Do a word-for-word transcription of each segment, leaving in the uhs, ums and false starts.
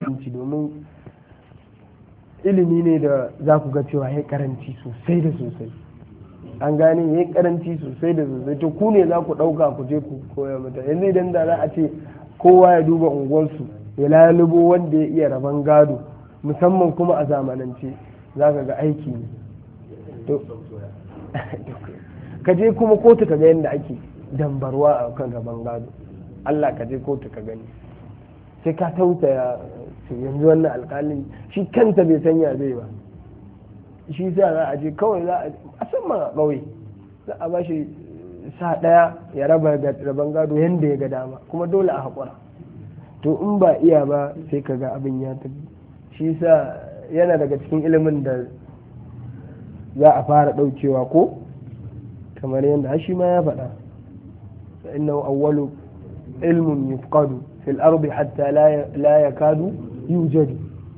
domin ilimi ne da za ku ga cewa ya karanci sosai da sosai, an gane ya karanci sosai da sosai, to ku ne za ku ɗauka ku je ku koya mata. yanzu idan da za a ce kowa ya duba unguwarsu ya lalubo wanda ya iya rabon gado, musamman kuma a zamanance, za ka ga aiki ne. ka je kuma kotu ka ga yadda ake dambarwa a kan rabon gado, Allah ka je kotu ka gani, sai ka tausaya. yanzu wannan alƙalin shi kanta bai sanya zai ba, shi sa za a je kawai za a san ma ƙauye za a ba shi sa ɗaya ya raba rabon gado yadda ya ga dama, kuma dole a haƙura. to in ba iya ba sai ka ga abin ya tafi. shi sa yana daga cikin ilimin da za a fara ɗaukewa ko kamar yadda shi ma ya faɗa, innahu awwalu ilmun yufqadu fil ardi hatta la yakadu yujadu.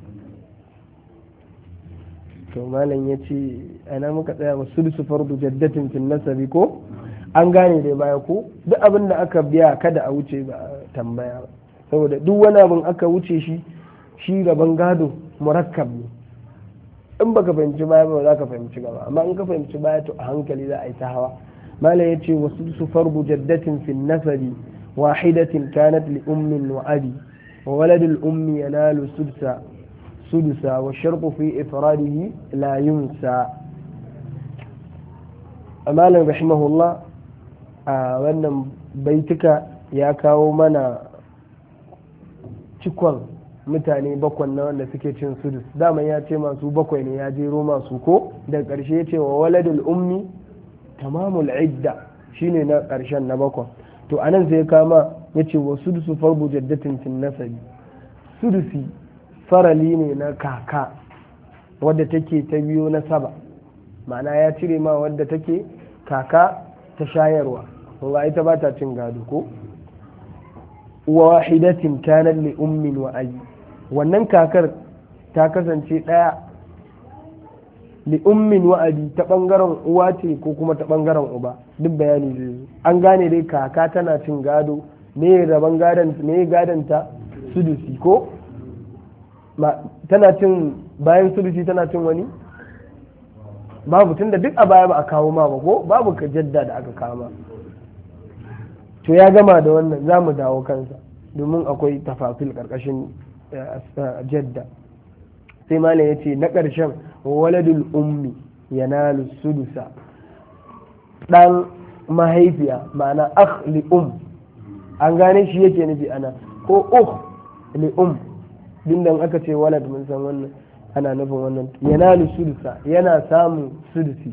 to malam ya ce ana muka tsaya wa sulusu fardu jaddatin fil nasabi ko an gane dai baya ko duk abin da aka biya kada a wuce ba tambaya ba, saboda duk wani abin aka wuce shi shi gaban gado murakkab ne. in baka fahimci baya ba za ka fahimci gaba, amma in ka fahimci baya to a hankali za a yi ta hawa. malam ya ce wa sulusu fardu jaddatin fil nasabi wahidatin kanat li ummin wa abi وولد الأم ينال سدسا سدسا والشرط في إفراده لا ينسى. أمالا رحمه الله wannan baituka ya kawo mana cikon mutane bakwai na wanda suke cin sudus. dama ya ce masu bakwai ne, ya jero masu ko daga ƙarshe ya ce wa waladul ummi tamamul idda shine na ƙarshen na bakwai. to anan sai kama ya ce wa sudusu farbu jaddatin fin nasabi, sudusi farali ne na kaka wadda take ta biyo na saba, ma'ana ya cire ma wadda take kaka ta shayarwa, kuma ita ba ta cin gado ko. wa wahidatin kanat li ummin wa abi, wannan kakar ta kasance daya li ummin wa abi, ta bangaren uwa ce ko kuma ta bangaren uba, duk bayani zai zo. an gane dai kaka tana cin gado, ne rabon gadon ne gadon ta sudusi ko ma tana cin bayan sudusi tana cin wani babu, tunda duk a baya ba a kawo ma ba ko babu ka jadda da aka kama. to ya gama da wannan, za mu dawo kansa domin akwai tafafil karkashin jadda. sai malam ya ce na ƙarshen waladul ummi yanalu sudusa, ɗan mahaifiya ma'ana akh li um, an gane shi yake nufi ana, ko ukh li um, dindan aka ce walad mun san wannan ana nufin wannan. yanalu sudusa yana samun sudusi,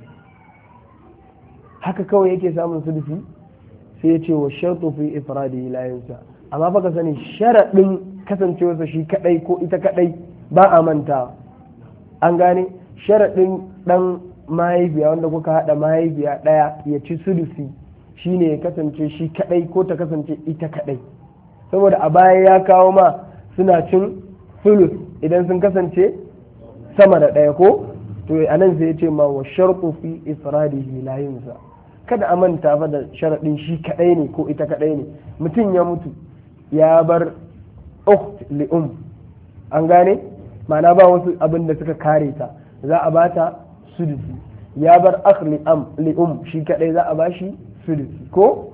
haka kawai yake samun sudusi. sai ya ce wa shartu fi ifradi la yansa, amma fa ka sani sharadin kasancewarsa shi kadai ko ita kadai ba a manta. an gane sharadin dan mahaifiya wanda kuka hada mahaifiya daya ya ci sudusi shine ya kasance shi kadai ko ta kasance ita kadai, saboda a baya ya kawo ma suna cin sulus idan sun kasance sama da daya ko. to anan sai ya ce ma wa shartu fi ifradihi la yansa, kada a manta fa da sharadin shi kadai ne ko ita kadai ne. mutum ya mutu ya bar ukht li um, an gane ma'ana ba wasu abin da suka kare ta, za a bata sudusi. ya bar akh li am li um, shi kadai za a bashi sudusi ko.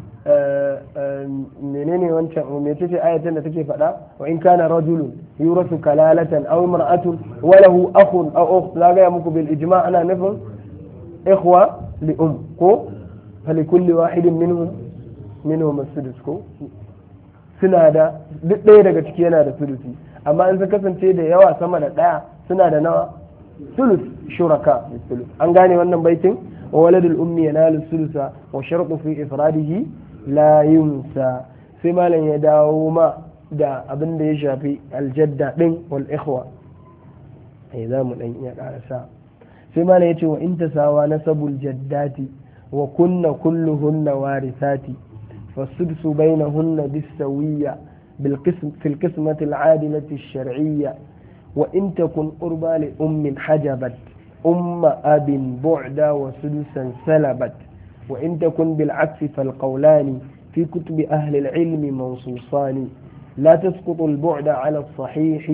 menene wancan me ce ayatan da take faɗa, wa in kana rajulun yurasu kalalatan aw imra'atun wa lahu akhun aw ukht, la ga muku bil ijma' ana nufin ikhwa li um ko, fa li kulli wahidin minhum minhum as-sudus ko. suna da duk ɗaya daga ciki yana da sudusi, amma in sun kasance da yawa sama da ɗaya suna da nawa sulus shuraka sulus. an gane wannan baitin wa waladul ummi yanalu sulusa wa shartu fi ifradihi la yunsa. sai malam ya dawo ma da abin da ya shafi aljadda din wal ikhwa, ai za mu dan iya karasa. sai malam ya ce wa in tasawa nasabul jaddati wa kunna kulluhunna warithati فالسدس بينهن بالسوية بالقسم في القسمة العادلة الشرعية وإن تكن قربى لأم حجبت أم أب بعدا وسدسا سلبت وإن تكن بالعكس فالقولان في كتب أهل العلم منصوصان لا تسقط البعد على الصحيح